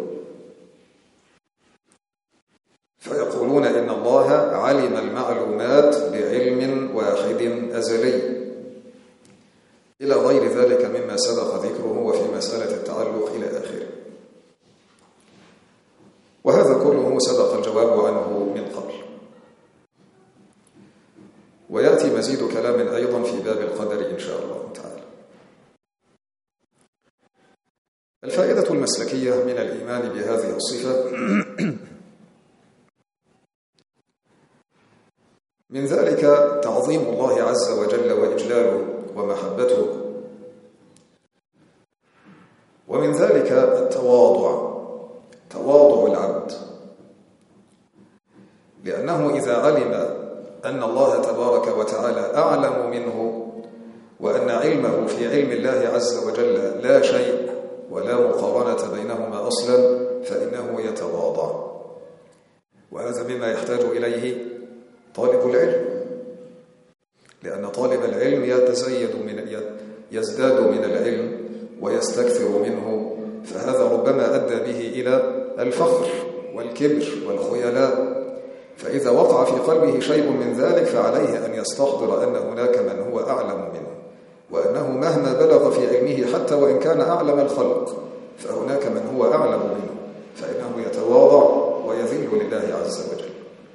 فيقولون إن الله علم المعلومات بعلم واحد أزلي، إلى غير ذلك مما سبق ذكره وفي مسألة التعلق إلى آخره. وهذا كله سبق الجواب عنه من قبل. ويأتي مزيد كلام أيضا في باب القدر إن شاء الله تعالى. الفائدة المسلكية من الإيمان بهذه الصفة من ذلك تعظيم الله عز وجل وإجلاله ومحبته، ومن ذلك التواضع، تواضع العبد، لأنه إذا علم أن الله تبارك وتعالى أعلم منه، وأن علمه في علم الله عز وجل لا شيء ولا مقارنة بينهما أصلا، فإنه يتواضع. وهذا مما يحتاج إليه طالب العلم، لأن طالب العلم يتزيد من يزداد من العلم ويستكثر منه، فهذا ربما أدى به إلى الفخر والكبر والخيلاء. فإذا وقع في قلبه شيء من ذلك فعليه أن يستحضر أن هناك من هو أعلم منه، وأنه مهما بلغ في علمه حتى وإن كان أعلم الخلق فهناك من هو أعلم منه، فإنه يتواضع ويذل لله عز وجل.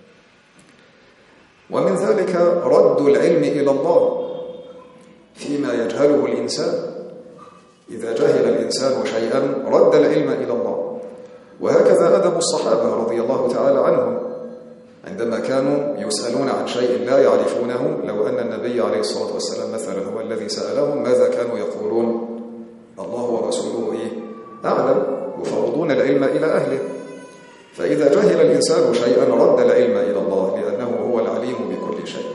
ومن ذلك رد العلم إلى الله فيما يجهله الإنسان. إذا جهل الإنسان شيئا رد العلم إلى الله. وهكذا أدب الصحابة رضي الله تعالى عنهم عندما كانوا يسألون عن شيء لا يعرفونه. لو أن النبي عليه الصلاة والسلام مثلا هو الذي سألهم، ماذا كانوا يقولون؟ الله ورسوله إيه؟ أعلم. يفوضون العلم إلى أهله. فإذا جهل الإنسان شيئا رد العلم إلى الله، لأنه هو العليم بكل شيء.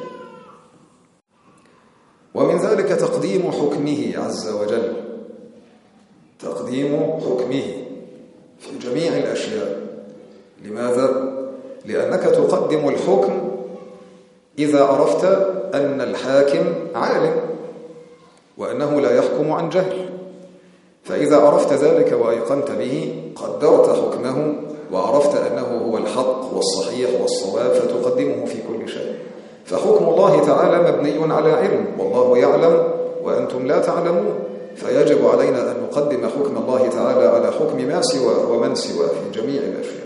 ومن ذلك تقديم حكمه عز وجل، تقديم حكمه في جميع الأشياء. لماذا؟ لأنك تقدم الحكم إذا عرفت أن الحاكم عالم وأنه لا يحكم عن جهل. فإذا عرفت ذلك وأيقنت به قدرت حكمه وعرفت أنه هو الحق والصحيح والصواب، فتقدمه في كل شيء. فحكم الله تعالى مبني على علم، والله يعلم وأنتم لا تعلمون، فيجب علينا أن نقدم حكم الله تعالى على حكم ما سواه ومن سواه في جميع الأشياء.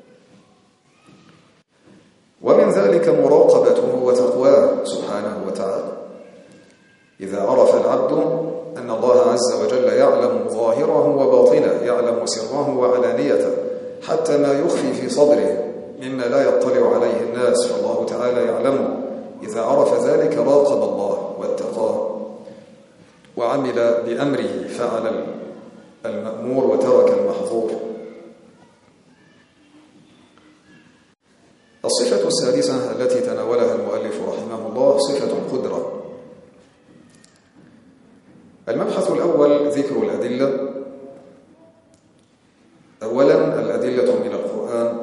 ومن ذلك مراقبته وتقواه سبحانه وتعالى. إذا عرف العبد أن الله عز وجل يعلم ظاهره وباطنه، يعلم سره وعلانيته، حتى ما يخفي في صدره مما لا يطلع عليه الناس فالله تعالى يعلمه. إذا عرف ذلك راقب الله واتقاه وعمل بأمره، فعل المأمور وترك المحظور. الصفة السادسة التي تناولها المؤلف رحمه الله صفة القدرة. المبحث الأول ذكر الأدلة. أولا الأدلة من القرآن،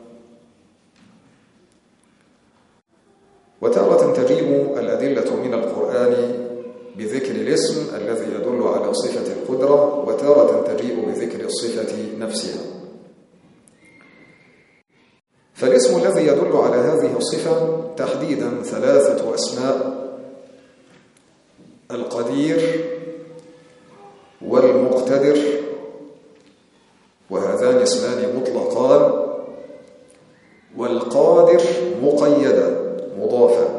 وتارة تجيء الأدلة من القرآن بذكر الاسم الذي يدل على صفة القدرة، وتارة تجيء بذكر الصفة نفسها. فالاسم الذي يدل على هذه الصفة تحديدا ثلاثة أسماء: القدير والمقتدر، وهذان اسمان مطلقان، والقادر مقيدا مضافا.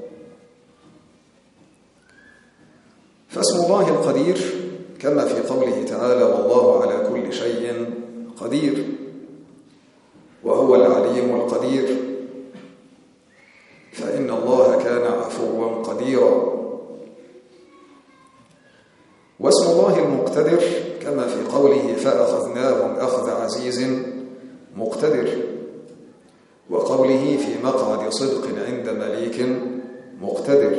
فاسم الله القدير كما في قوله تعالى: والله على كل شيء قدير، وهو العليم القدير، فإن الله كان عفوا قديرا. واسم الله المقتدر كما في قوله: فأخذناهم أخذ عزيز مقتدر، وقوله: في مقعد صدق عند مليك مقتدر.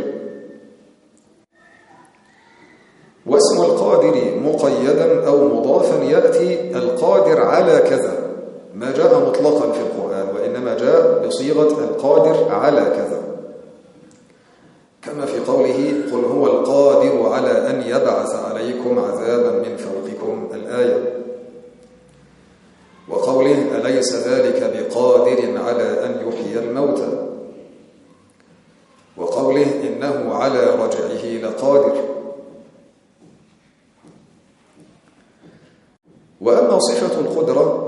واسم القادر مقيدا أو مضافا يأتي القادر على كذا، ما جاء مطلقا في القرآن، وإنما جاء بصيغة القادر على كذا، كما في قوله: قل هو القادر على أن يبعث عليكم عذابا من فوقكم الآية. وقوله: أليس ذلك بقادر على أن يحيي الموتى. وقوله: إنه على رجعه لقادر. وأما صفة القدرة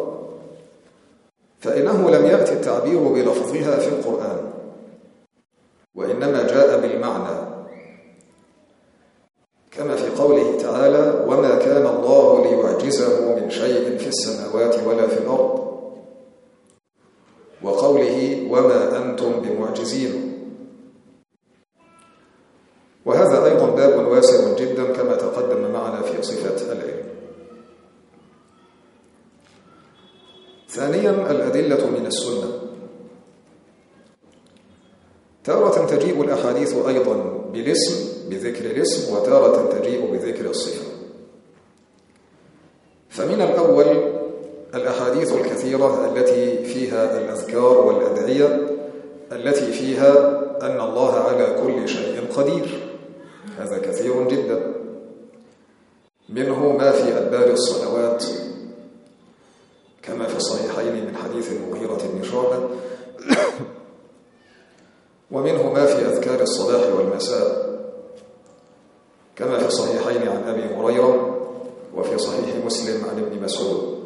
فإنه لم يأتي التعبير بلفظها في القرآن، وإنما جاء بالمعنى، كما في قوله تعالى: وما كان الله ليعجزه من شيء في السماوات ولا في الأرض. وقوله: وما أنتم بمعجزين. وهذا أيضا باب واسع جدا كما تقدم معنا في صفة العلم. ثانيا الأدلة من السنة. تارة تجيء الأحاديث أيضا بالاسم بذكر الاسم، وتارة تجيء بذكر الصفة. فمن الأول الأحاديث الكثيرة التي فيها الأذكار والأدعية التي فيها أن الله على كل شيء قدير، هذا كثير جدا، منه ما في أدبار الصلوات كما في الصحيحين من حديث المغيرة بن شعبة، ومنه ما في أذكار الصباح والمساء كما في الصحيحين عن أبي هريرة وفي صحيح مسلم عن ابن مسعود.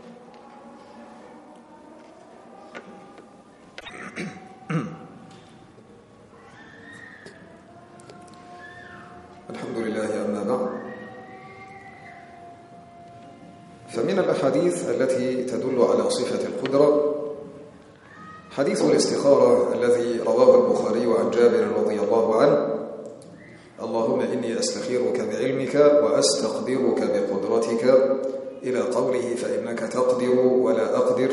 الحمد لله. أما بعد، فمن الأحاديث التي تدل على صفة القدرة حديث الاستخارة الذي رواه البخاري عن جابر رضي الله عنه: اللهم إني أستخيرك بعلمك وأستقدرك بقدرتك، إلى قوله: فإنك تقدر ولا أقدر.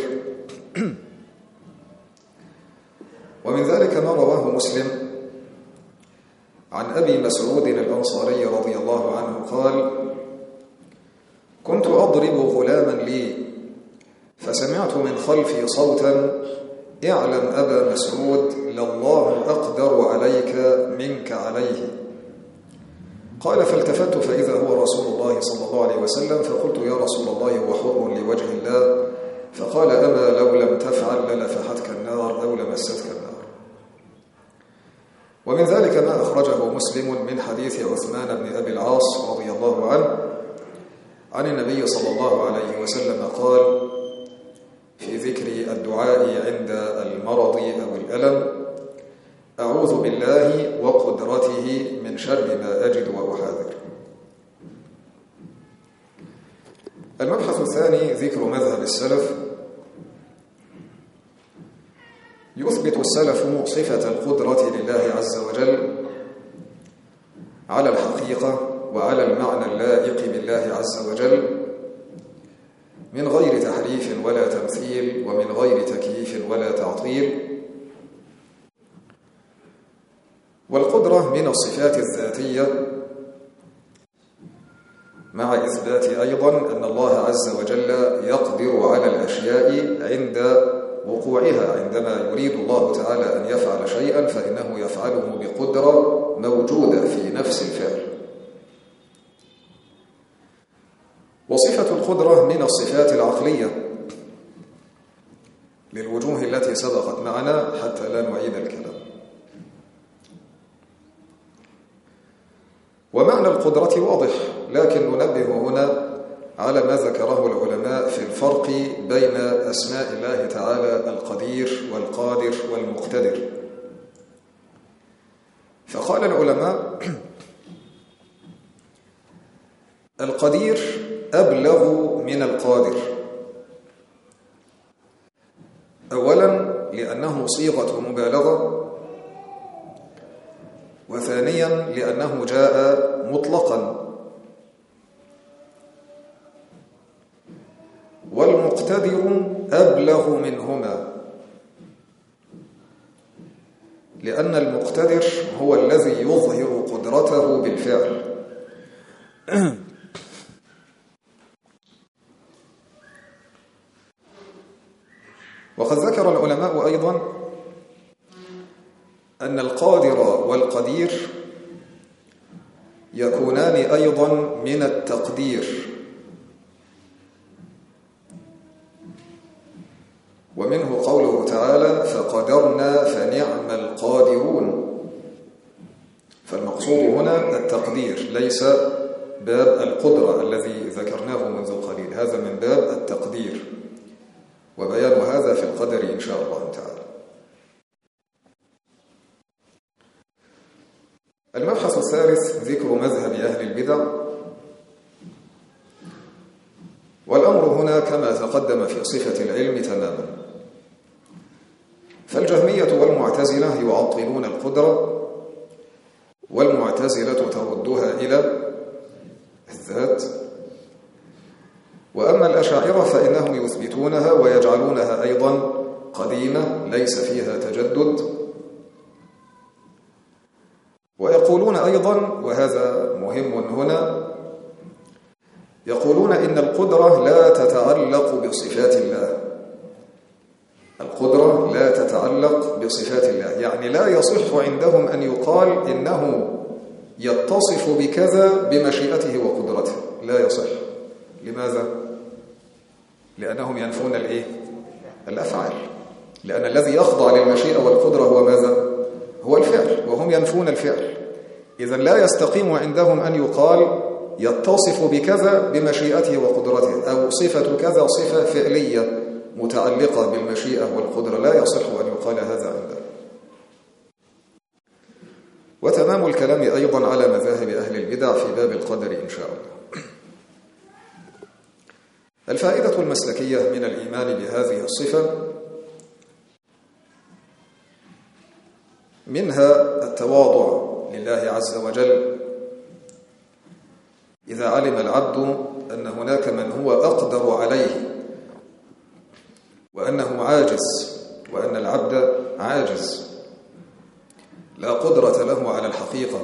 ومن ذلك ما رواه مسلم عن أبي مسعود الأنصاري رضي الله عنه قال: كنت أضرب غلاما لي فسمعت من خلفي صوتا: اعلم أبا مسعود لله أقدر عليك منك عليه. قال: فالتفت فإذا هو رسول الله صلى الله عليه وسلم، فقلت: يا رسول الله، هو حر لوجه الله؟ فقال: أما لو لم تفعل للفحتك النار أو لمستك النار. ومن ذلك ما أخرجه مسلم من حديث عثمان بن أبي العاص رضي الله عنه عن النبي صلى الله عليه وسلم قال في ذكر الدعاء عند المرض أو الألم: أعوذ بالله وقدرته من شر ما أجد وأحاذر. المبحث الثاني ذكر مذهب السلف. يثبت السلف صفة القدرة لله عز وجل على الحقيقة وعلى المعنى اللائق بالله عز وجل من غير تحريف ولا تمثيل ومن غير تكييف ولا تعطيل. والقدرة من الصفات الذاتية، مع إثبات أيضا أن الله عز وجل يقدر على الأشياء عند وقوعها. عندما يريد الله تعالى أن يفعل شيئا فإنه يفعله بقدرة موجودة في نفس الفعل. وصفة القدرة من الصفات العقلية للوجوه التي سبقت معنا حتى لا نعيد الكلام. ومعنى القدرة واضح، لكن ننبه هنا على ما ذكره العلماء في الفرق بين أسماء الله تعالى القدير والقادر والمقتدر. فقال العلماء: القدير أبلغ من القادر، أولا لأنه صيغة مبالغة، وثانيا لأنه جاء مطلقا. والمقتدر أبلغ منهما، لأن المقتدر هو الذي يظهر قدرته بالفعل. وقد ذكر العلماء أيضا أن القادر والقدير يكونان أيضا من التقدير، ومنه قوله تعالى: فقدرنا فنعم القادرون. فالمقصود هنا التقدير، ليس باب القدرة الذي ذكرناه منذ قليل، هذا من باب التقدير، وبيان هذا في القدر إن شاء الله تعالى. المبحث الثالث ذكر مذهب أهل البدع. والأمر هنا كما تقدم في صفة العلم تماما. فالجهمية والمعتزلة يعطلون القدرة، والمعتزلة تردها إلى الذات. وأما الأشاعرة فإنهم يثبتونها ويجعلونها أيضا قديمة ليس فيها تجدد. ويقولون أيضا، وهذا مهم هنا، يقولون إن القدرة لا تتعلق بصفات الله. القدرة لا تتعلق بصفات الله، يعني لا يصح عندهم أن يقال إنه يتصف بكذا بمشيئته وقدرته، لا يصح. لماذا؟ لأنهم ينفون الإيه؟ الأفعال، لأن الذي يخضع للمشيئة والقدرة هو ماذا؟ هو الفعل، وهم ينفون الفعل. إذن لا يستقيم عندهم أن يقال يتصف بكذا بمشيئته وقدرته، أو صفة كذا صفة فعلية متعلقة بالمشيئة والقدرة، لا يصح أن يقال هذا عندهم. وتمام الكلام أيضا على مذاهب أهل البدع في باب القدر إن شاء الله. الفائدة المسلكية من الإيمان بهذه الصفة: منها التواضع لله عز وجل إذا علم العبد أن هناك من هو أقدر عليه، وأنه عاجز، وأن العبد عاجز لا قدرة له على الحقيقة،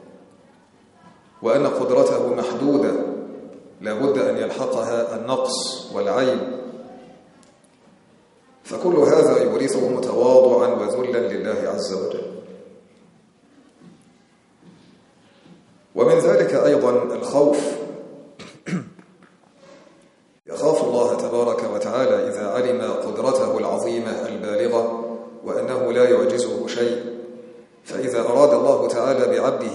وأن قدرته محدودة لا بد أن يلحقها النقص والعيب. فكل هذا يورثه تواضعا وذلا لله عز وجل. ومن ذلك أيضا الخوف، يخاف الله تبارك وتعالى إذا علم قدرته العظيمة البالغة وأنه لا يعجزه شيء، فإذا أراد الله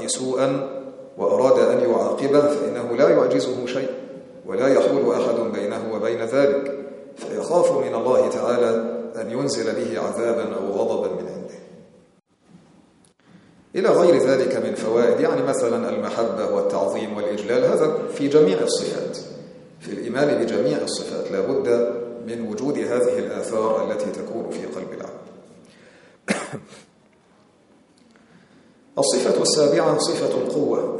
به سوءا وأراد أن يعاقبه فإنه لا يعجزه شيء ولا يحول أحد بينه وبين ذلك، فيخاف من الله تعالى أن ينزل به عذابا أو غضبا من عنده. إلى غير ذلك من فوائد، يعني مثلا المحبة والتعظيم والإجلال، هذا في جميع الصفات، في الإيمان بجميع الصفات لا بد من وجود هذه الآثار التي تكون في قلب العبد. الصفة السابعة صفة القوة.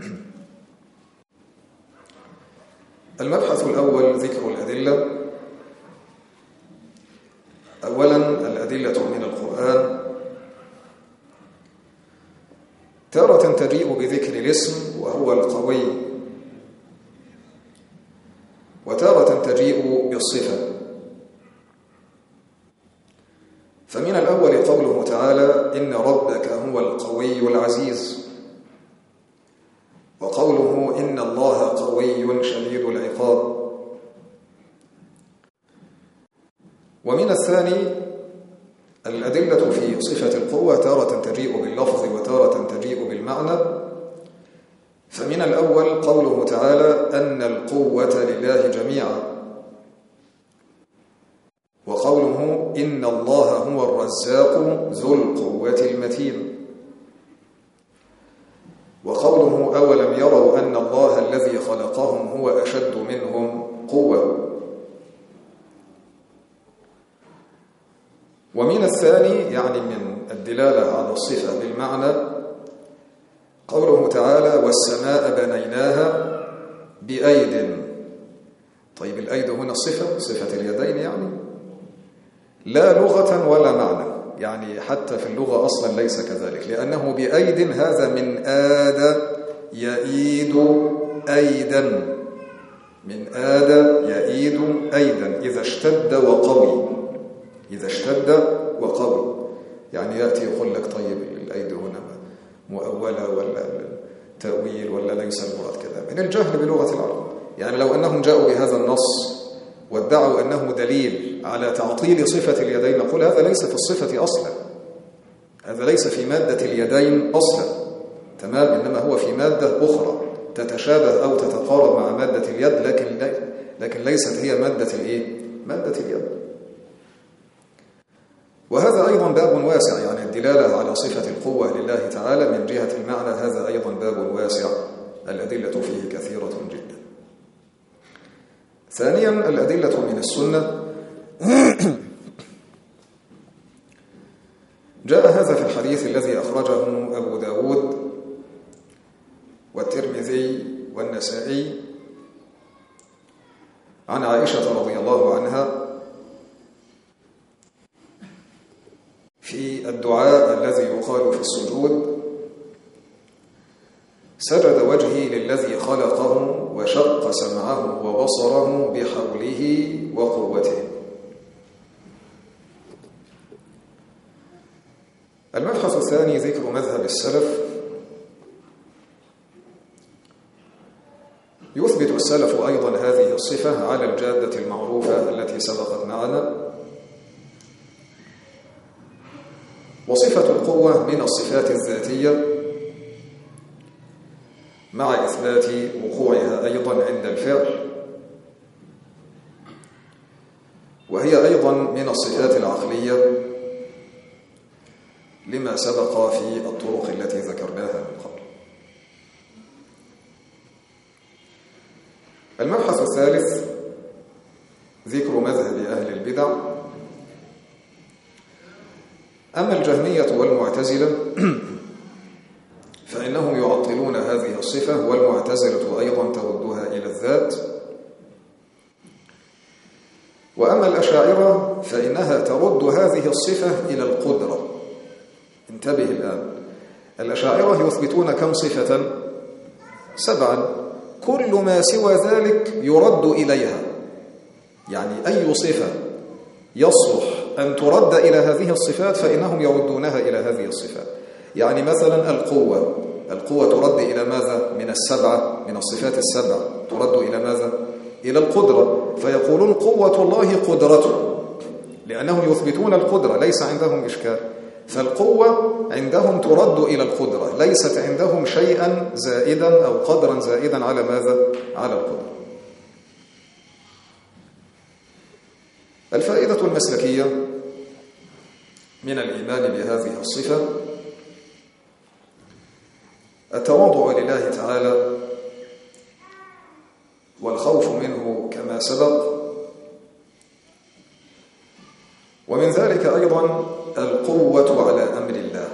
المبحث الأول ذكر الأدلة. أولا الأدلة من القرآن، تارة تجيء بذكر الاسم وهو القوي، وتارة تجيء بالصفة. فمن الأول قوله تعالى إن ربك هو القوي العزيز، وقوله إن الله قوي شديد العقاب. ومن الثاني الأدلة في صفة القوة تارة تجيء باللفظ وتارة تجيء بالمعنى. فمن الأول قوله تعالى أن القوة لله جميعا، وقوله إن الله هو الرزاق ذو القوة المتين، وقوله أولم يروا أن الله الذي خلقهم هو أشد منهم قوة. ومن الثاني يعني من الدلالة على الصفة بالمعنى قوله تعالى والسماء بنيناها بأيد. طيب الأيد هنا الصفة، صفة اليدين يعني لا لغة ولا معنى، يعني حتى في اللغة أصلا ليس كذلك، لأنه بأيد هذا من آد يئيد أيدا، من آد يئيد أيدا إذا اشتد وقوي، إذا اشتد وقوي. يعني يأتي يقول لك طيب الأيد هنا مؤولة ولا تأويل ولا ليس المراد كذا، من الجهل بلغة العرب. يعني لو أنهم جاءوا بهذا النص وادعوا أنه دليل على تعطيل صفة اليدين نقول هذا ليس في الصفة أصلا، هذا ليس في مادة اليدين أصلا، تمام، إنما هو في مادة أخرى تتشابه أو تتقارب مع مادة اليد، لكن لكن ليست هي مادة الإيه؟ مادة اليد. وهذا أيضا باب واسع، يعني الدلالة على صفة القوة لله تعالى من جهة المعنى هذا أيضا باب واسع، الأدلة فيه كثيرة جدا. ثانيا الأدلة من السنة. جاء هذا في الحديث الذي أخرجه أبو داود والترمذي والنسائي عن عائشة رضي الله عنها في الدعاء الذي يقال في السجود سجد وجهي للذي خلقه وشق سمعه وبصره بحوله وقوته. المبحث الثاني ذكر مذهب السلف. يثبت السلف أيضا هذه الصفة على الجادة المعروفة التي سبقت معنا. وصفة القوة من الصفات الذاتية مع إثبات وقوعها أيضا عند الفعل، وهي أيضا من الصفات العقلية لما سبق في الطرق التي ذكرناها من قبل. المبحث الثالث ذكر مذهب أهل البدع. أما الجهمية والمعتزلة فإنهم يعطلون هذه الصفة، والمعتزلة أيضا تردها إلى الذات. وأما الأشاعرة فإنها ترد هذه الصفة إلى القدرة. انتبه الآن، الأشاعرة يثبتون كم صفة؟ سبعا، كل ما سوى ذلك يرد إليها، يعني أي صفة يصلح أن ترد إلى هذه الصفات فإنهم يردونها إلى هذه الصفات. يعني مثلا القوة، القوة ترد إلى ماذا؟ من السبعة، من الصفات السبع ترد إلى ماذا؟ إلى القدرة، فيقولون قوة الله قدرته، لأنهم يثبتون القدرة، ليس عندهم إشكال. فالقوة عندهم ترد إلى القدرة، ليست عندهم شيئا زائدا أو قدرا زائدا على ماذا؟ على القدرة. الفائدة المسلكية من الإيمان بهذه الصفة التواضع لله تعالى والخوف منه كما سبق، ومن ذلك أيضا القوة على أمر الله.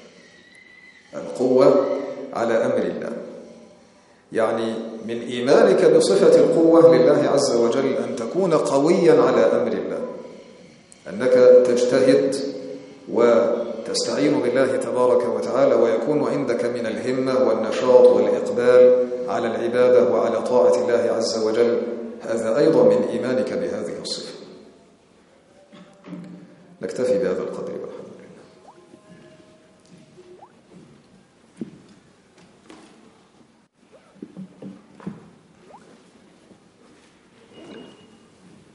القوة على أمر الله يعني من إيمانك بصفة القوة لله عز وجل أن تكون قويا على أمر الله، أنك تجتهد وتستعين بالله تبارك وتعالى، ويكون عندك من الهمة والنشاط والإقبال على العبادة وعلى طاعة الله عز وجل. هذا أيضا من إيمانك بهذه الصفة. نكتفي بهذا القدر.